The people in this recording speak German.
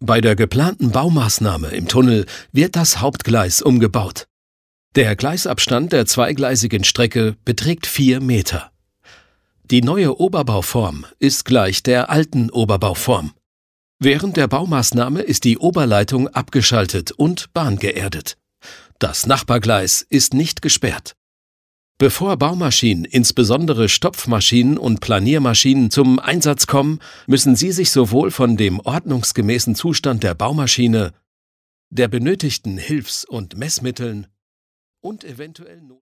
Bei der geplanten Baumaßnahme im Tunnel wird das Hauptgleis umgebaut. Der Gleisabstand der zweigleisigen Strecke beträgt 4 Meter. Die neue Oberbauform ist gleich der alten Oberbauform. Während der Baumaßnahme ist die Oberleitung abgeschaltet und bahngeerdet. Das Nachbargleis ist nicht gesperrt. Bevor Baumaschinen, insbesondere Stopfmaschinen und Planiermaschinen, zum Einsatz kommen, müssen sie sich sowohl von dem ordnungsgemäßen Zustand der Baumaschine, der benötigten Hilfs- und Messmitteln und eventuell